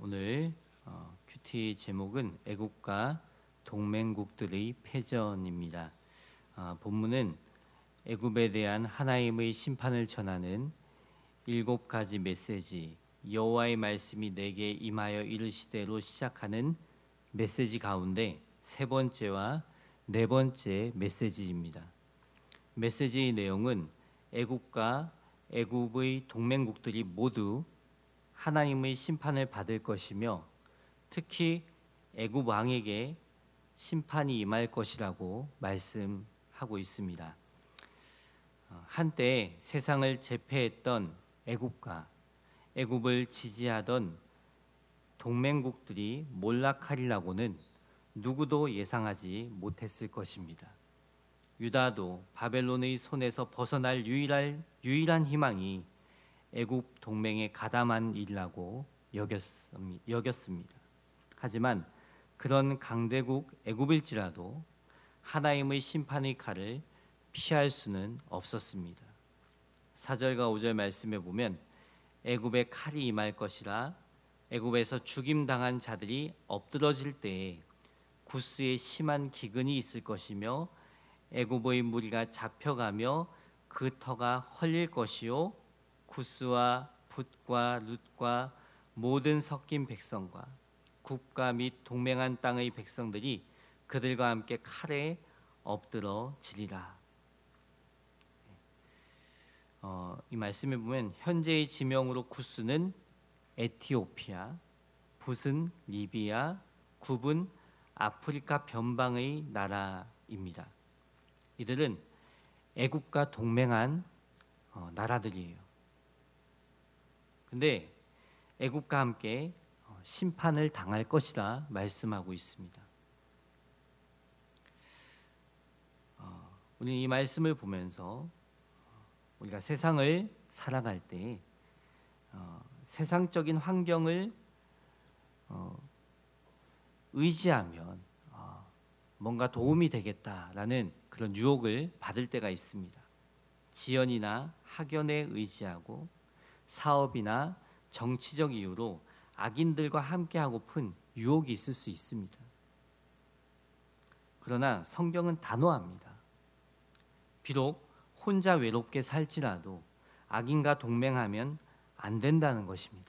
오늘 큐티 제목은 애국과 동맹국들의 패전입니다. 본문은 애국에 대한 하나님의 심판을 전하는 7가지 메시지, 여호와의 말씀이 내게 임하여 이르시되로 시작하는 메시지 가운데 세 번째와 네 번째 메시지입니다. 메시지의 내용은 애국과 애국의 동맹국들이 모두 하나님의 심판을 받을 것이며 특히 애굽 왕에게 심판이 임할 것이라고 말씀하고 있습니다. 한때 세상을 제패했던 애굽과 애굽을 지지하던 동맹국들이 몰락하리라고는 누구도 예상하지 못했을 것입니다. 유다도 바벨론의 손에서 벗어날 유일한 희망이 애굽 동맹에 가담한 일이라고 여겼습니다. 하지만 그런 강대국 애굽일지라도 하나님의 심판의 칼을 피할 수는 없었습니다. 4절과 5절 말씀에 보면 애굽의 칼이 임할 것이라 애굽에서 죽임당한 자들이 엎드러질 때에 구스에 심한 기근이 있을 것이며 애굽의 무리가 잡혀가며 그 터가 헐릴 것이요 구스와 붓과 룻과 모든 섞인 백성과 국가 및 동맹한 땅의 백성들이 그들과 함께 칼에 엎드러지리라. 이 말씀에 보면 현재의 지명으로 구스는 에티오피아, 붓은 리비아, 굽은 아프리카 변방의 나라입니다. 이들은 애굽과 동맹한 나라들이에요. 근데 애굽과 함께 심판을 당할 것이라 말씀하고 있습니다. 우리는 이 말씀을 보면서 우리가 세상을 살아갈 때 세상적인 환경을 의지하면 뭔가 도움이 되겠다라는 그런 유혹을 받을 때가 있습니다. 지연이나 학연에 의지하고 사업이나 정치적 이유로 악인들과 함께하고픈 유혹이 있을 수 있습니다. 그러나 성경은 단호합니다. 비록 혼자 외롭게 살지라도 악인과 동맹하면 안 된다는 것입니다.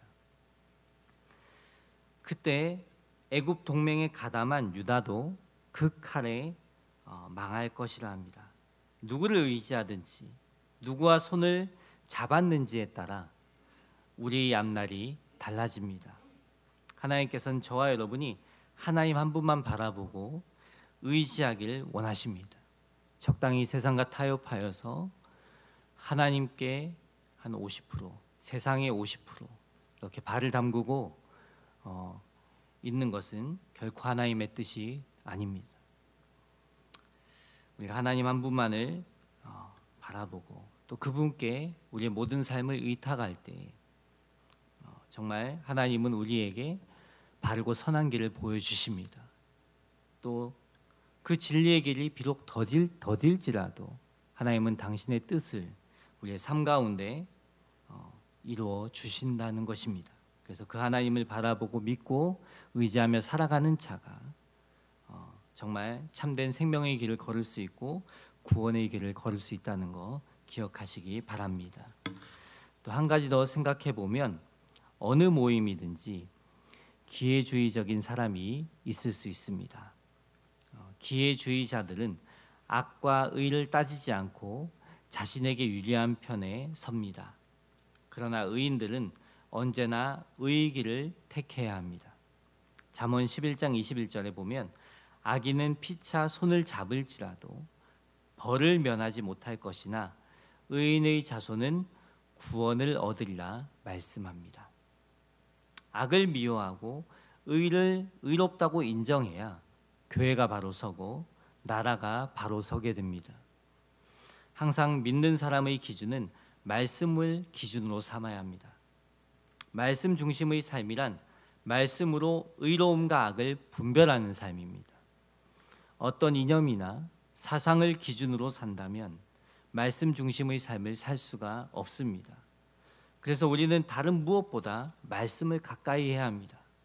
그때 애굽 동맹에 가담한 유다도 그 칼에 망할 것이라 합니다. 누구를 의지하든지 누구와 손을 잡았는지에 따라 우리의 앞날이 달라집니다. 하나님께서는 저와 여러분이 하나님 한 분만 바라보고 의지하길 원하십니다. 적당히 세상과 타협하여서 하나님께 한 50%, 세상의 50% 이렇게 발을 담그고 있는 것은 결코 하나님의 뜻이 아닙니다. 우리가 하나님 한 분만을 바라보고 또 그분께 우리의 모든 삶을 의탁할 때 정말 하나님은 우리에게 바르고 선한 길을 보여주십니다. 또 그 진리의 길이 비록 더딜지라도 하나님은 당신의 뜻을 우리의 삶 가운데 이루어 주신다는 것입니다. 그래서 그 하나님을 바라보고 믿고 의지하며 살아가는 자가 정말 참된 생명의 길을 걸을 수 있고 구원의 길을 걸을 수 있다는 거 기억하시기 바랍니다. 또 한 가지 더 생각해 보면 어느 모임이든지 기회주의적인 사람이 있을 수 있습니다. 기회주의자들은 악과 의를 따지지 않고 자신에게 유리한 편에 섭니다. 그러나 의인들은 언제나 의의 길을 택해야 합니다. 잠언 11장 21절에 보면 악인은 피차 손을 잡을지라도 벌을 면하지 못할 것이나 의인의 자손은 구원을 얻으리라 말씀합니다. 악을 미워하고 의를 의롭다고 인정해야 교회가 바로 서고 나라가 바로 서게 됩니다. 항상 믿는 사람의 기준은 말씀을 기준으로 삼아야 합니다. 말씀 중심의 삶이란 말씀으로 의로움과 악을 분별하는 삶입니다. 어떤 이념이나 사상을 기준으로 산다면 말씀 중심의 삶을 살 수가 없습니다. 그래서 우리는 다른 무엇보다 말씀을 가까이 해야 합니다.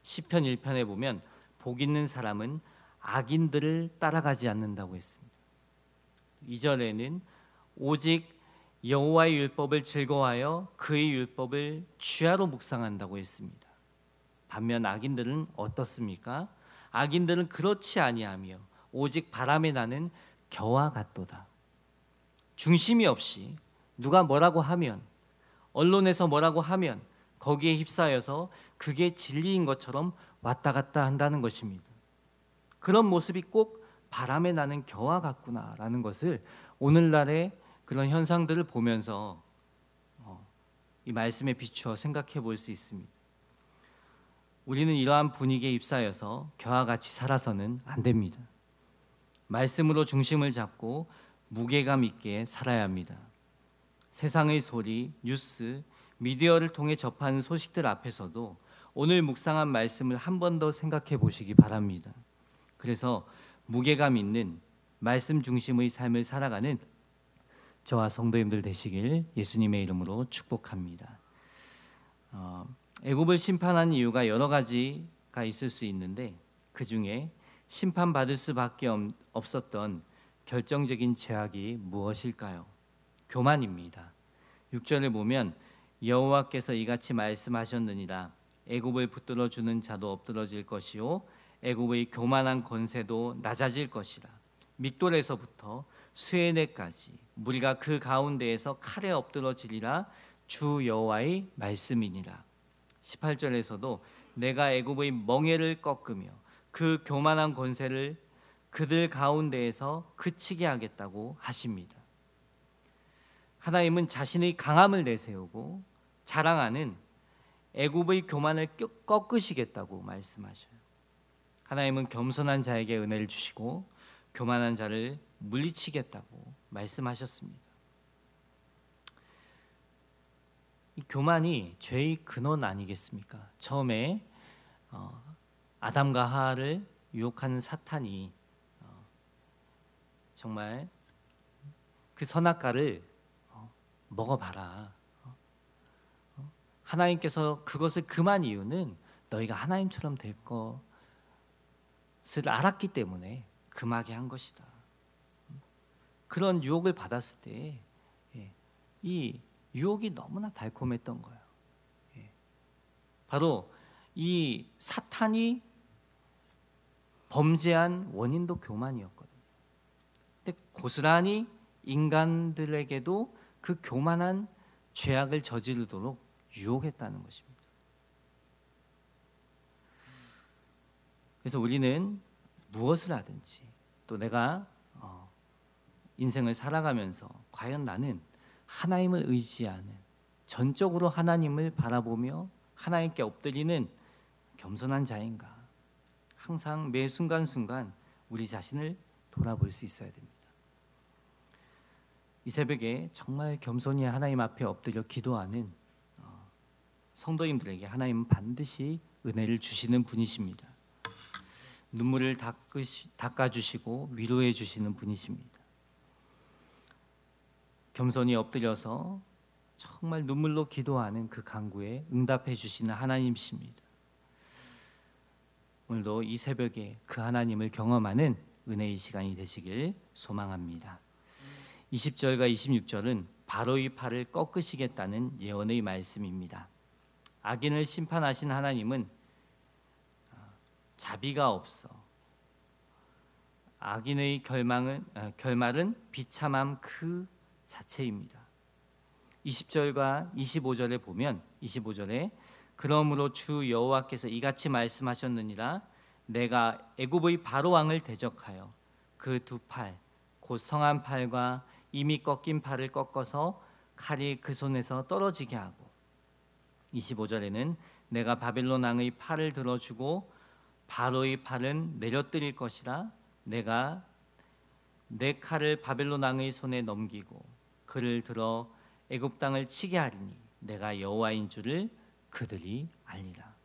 시편 1편에 보면 복 있는 사람은 악인들을 따라가지 않는다고 했습니다. 2절에는 오직 여호와의 율법을 즐거워하여 그의 율법을 주야로 묵상한다고 했습니다. 반면 악인들은 어떻습니까? 악인들은 그렇지 아니하며 오직 바람에 나는 겨와 같도다. 중심이 없이 누가 뭐라고 하면, 언론에서 뭐라고 하면 거기에 휩싸여서 그게 진리인 것처럼 왔다 갔다 한다는 것입니다. 그런 모습이 꼭 바람에 나는 겨와 같구나라는 것을 오늘날의 그런 현상들을 보면서 이 말씀에 비추어 생각해 볼 수 있습니다. 우리는 이러한 분위기에 휩싸여서 겨와 같이 살아서는 안 됩니다. 말씀으로 중심을 잡고 무게감 있게 살아야 합니다. 세상의 소리, 뉴스, 미디어를 통해 접하는 소식들 앞에서도 오늘 묵상한 말씀을 한 번 더 생각해 보시기 바랍니다. 그래서 무게감 있는 말씀 중심의 삶을 살아가는 저와 성도님들 되시길 예수님의 이름으로 축복합니다. 애굽을 심판한 이유가 여러 가지가 있을 수 있는데 그 중에 심판받을 수밖에 없었던 결정적인 죄악이 무엇일까요? 교만입니다. 6절을 보면 여호와께서 이같이 말씀하셨느니라. 애굽을 붙들어 주는 자도 엎드러질 것이요 애굽의 교만한 권세도 낮아질 것이라. 믹돌에서부터 수에네까지 무리가 그 가운데에서 칼에 엎드러지리라. 주 여호와의 말씀이니라. 18절에서도 내가 애굽의 멍에를 꺾으며 그 교만한 권세를 그들 가운데에서 그치게 하겠다고 하십니다. 하나님은 자신의 강함을 내세우고 자랑하는 애굽의 교만을 꺾으시겠다고 말씀하셔요. 하나님은 겸손한 자에게 은혜를 주시고 교만한 자를 물리치겠다고 말씀하셨습니다. 이 교만이 죄의 근원 아니겠습니까? 처음에 아담과 하와를 유혹하는 사탄이 정말 그 선악과를 먹어봐라. 하나님께서 그것을 금한 이유는 너희가 하나님처럼 될 것을 알았기 때문에 금하게 한 것이다. 그런 유혹을 받았을 때 이 유혹이 너무나 달콤했던 거예요. 바로 이 사탄이 범죄한 원인도 교만이었거든요. 근데 고스란히 인간들에게도 그 교만한 죄악을 저지르도록 유혹했다는 것입니다. 그래서 우리는 무엇을 하든지 또 내가 인생을 살아가면서 과연 나는 하나님을 의지하는, 전적으로 하나님을 바라보며 하나님께 엎드리는 겸손한 자인가? 항상 매 순간순간 우리 자신을 돌아볼 수 있어야 됩니다. 이 새벽에 정말 겸손히 하나님 앞에 엎드려 기도하는 성도님들에게 하나님은 반드시 은혜를 주시는 분이십니다. 눈물을 닦아주시고 위로해 주시는 분이십니다. 겸손히 엎드려서 정말 눈물로 기도하는 그 간구에 응답해 주시는 하나님이십니다. 오늘도 이 새벽에 그 하나님을 경험하는 은혜의 시간이 되시길 소망합니다. 20절과 26절은 바로의 팔을 꺾으시겠다는 예언의 말씀입니다. 악인을 심판하신 하나님은 자비가 없어 악인의 결말은 비참함 그 자체입니다. 20절과 25절에 보면 25절에 그러므로 주 여호와께서 이같이 말씀하셨느니라. 내가 애굽의 바로 왕을 대적하여 그 두 팔 곧 성한 팔과 이미 꺾인 팔을 꺾어서 칼이 그 손에서 떨어지게 하고 25절에는 내가 바벨론 왕의 팔을 들어주고 바로의 팔은 내려뜨릴 것이라. 내가 내 칼을 바벨론 왕의 손에 넘기고 그를 들어 애굽 땅을 치게 하리니 내가 여호와인 줄을 그들이 알리라.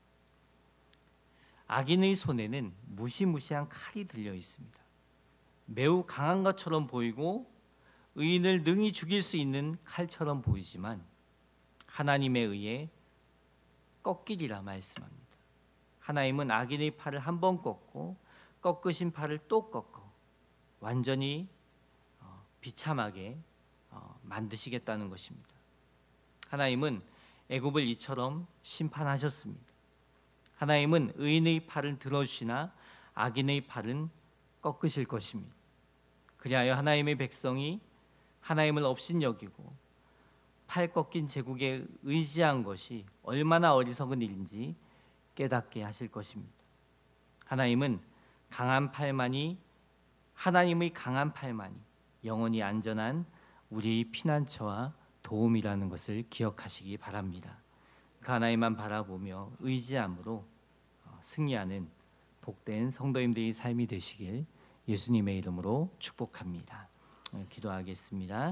악인의 손에는 무시무시한 칼이 들려 있습니다. 매우 강한 것처럼 보이고 의인을 능히 죽일 수 있는 칼처럼 보이지만 하나님에 의해 꺾이리라 말씀합니다. 하나님은 악인의 팔을 한 번 꺾고 꺾으신 팔을 또 꺾어 완전히 비참하게 만드시겠다는 것입니다. 하나님은 애굽을 이처럼 심판하셨습니다. 하나님은 의인의 팔을 들어주시나 악인의 팔은 꺾으실 것입니다. 그리하여 하나님의 백성이 하나님을 업신여기고 팔 꺾인 제국에 의지한 것이 얼마나 어리석은 일인지 깨닫게 하실 것입니다. 하나님의 강한 팔만이 영원히 안전한 우리 피난처와 도움이라는 것을 기억하시기 바랍니다. 그 하나님만 바라보며 의지함으로 승리하는 복된 성도님들의 삶이 되시길 예수님의 이름으로 축복합니다. 기도하겠습니다.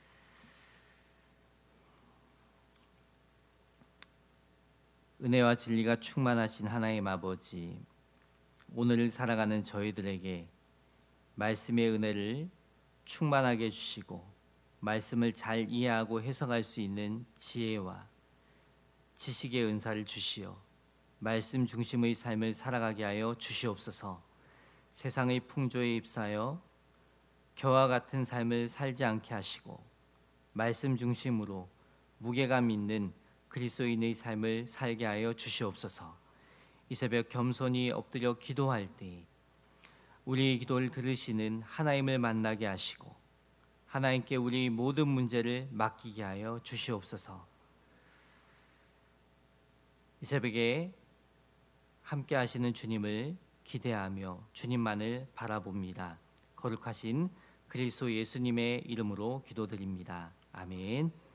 은혜와 진리가 충만하신 하나님 아버지, 오늘을 살아가는 저희들에게 말씀의 은혜를 충만하게 해주시고 말씀을 잘 이해하고 해석할 수 있는 지혜와 지식의 은사를 주시어 말씀 중심의 삶을 살아가게 하여 주시옵소서. 세상의 풍조에 휩싸여 겨와 같은 삶을 살지 않게 하시고 말씀 중심으로 무게감 있는 그리스도인의 삶을 살게 하여 주시옵소서. 이 새벽 겸손히 엎드려 기도할 때 우리의 기도를 들으시는 하나님을 만나게 하시고 하나님께 우리 모든 문제를 맡기게 하여 주시옵소서. 이 새벽에 함께 하시는 주님을 기대하며 주님만을 바라봅니다. 거룩하신 그리스도 예수님의 이름으로 기도드립니다. 아멘.